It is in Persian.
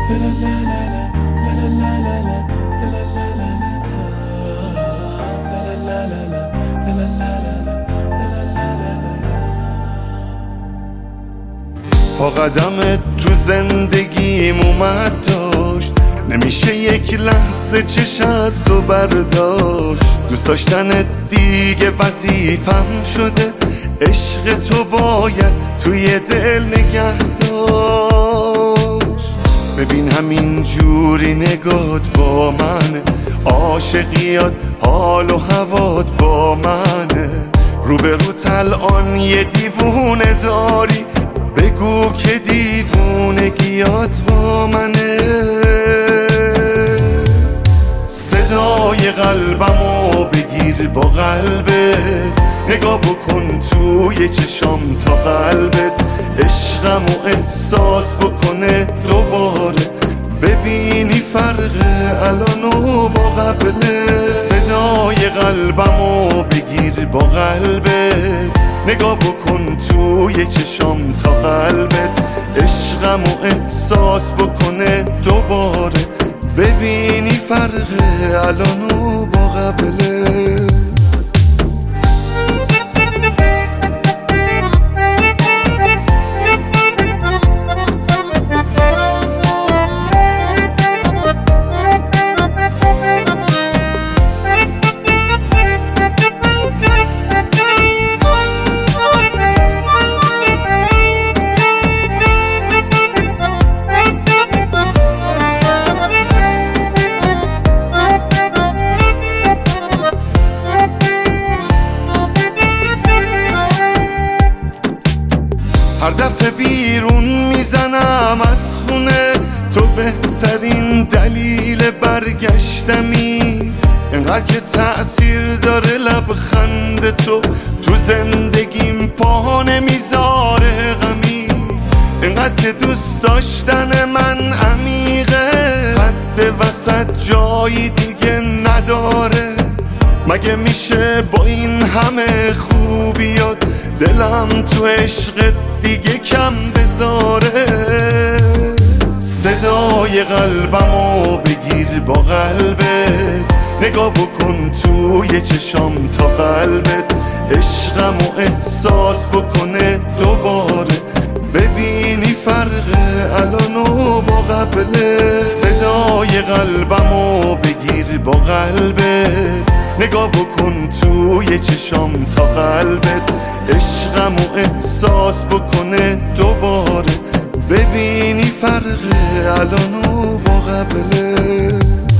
پا قدمت تو زندگیم اومد داشت، نمیشه یک لحظه چش از تو برداشت. دوست داشتنت دیگه وظیفم شده، عشق تو باید توی دل نگه داشت. ببین همین جوری نگات با منه، عاشقیات حال و هوات با منه. روبروت الان یه دیوونه داری، بگو که دیوونگیات با منه. صدای قلبمو بگیر با قلبت، نگاه بکن توی چشام تا قلبت عشقمو احساس بکنه دوباره، ببینی فرق الانو با قبله. صدای قلبمو بگیر با قلبت، نگاه بکن توی چشام تا قلبت عشقمو احساس بکنه دوباره، ببینی فرق الانو با قبله. هر دفعه بیرون میزنم از خونه، تو بهترین دلیل برگشتمی. انقدر که تأثیر داره لبخند تو تو زندگیم، پا نمیذاره غمی. انقدر که دوست داشتن من عمیقه، حد وسط جایی دیگه نداره. مگه میشه با این همه خوبیات دلم تو عشق دیگه کم بذاره؟ صدای قلبمو بگیر با قلبت، نگاه بکن توی چشام تا قلبت عشقمو احساس بکنه دوباره، ببینی فرق الانو با قبله. صدای قلبمو بگیر با قلبت، نگاه بکن توی چشام تا قلبت عشقمو احساس بکنه دوباره، ببینی فرق الانو با قبله.